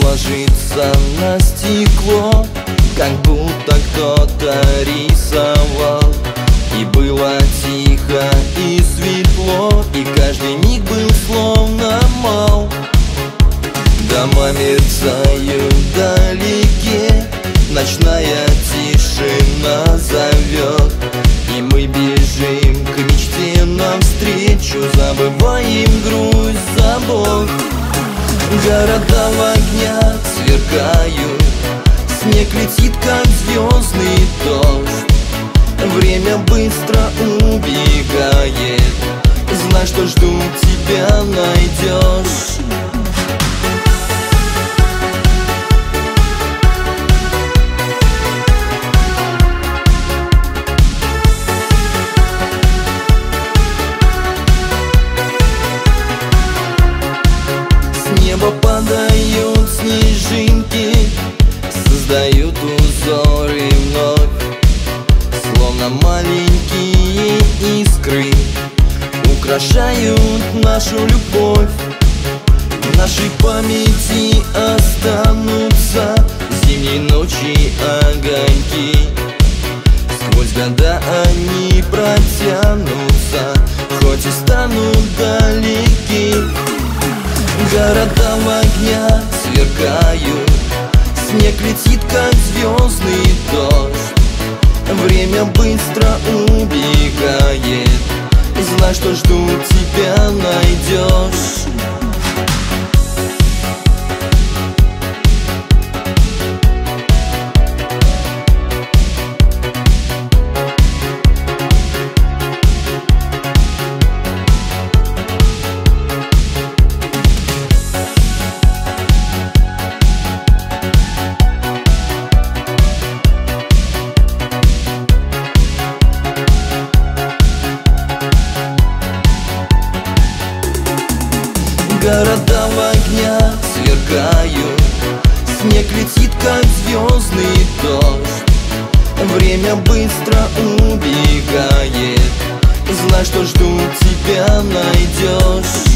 ложится на стекло, как будто кто-то рисовал. И было тихо и светло, и каждый миг был словно мал. Дома мерцают вдалеке, ночная тишина зовет, и мы бежим к мечте навстречу, забываем грусть, забот. Города в огнях сверкают, снег летит, как звездный дождь. Время быстро убегает, знай, что жду тебя найдешь. С неба падают снежинки, создают узоры вновь, словно маленькие искры, украшают нашу любовь. В нашей памяти останутся зимней ночи огоньки, сквозь года они протянутся, хоть и станут далеки. Города в огнях сверкают, снег летит, как звездный дождь. Время быстро убегает, знай, что жду тебя найдешь. Города в огнях сверкают, снег летит, как звездный дождь. Время быстро убегает, знай, что жду тебя найдешь.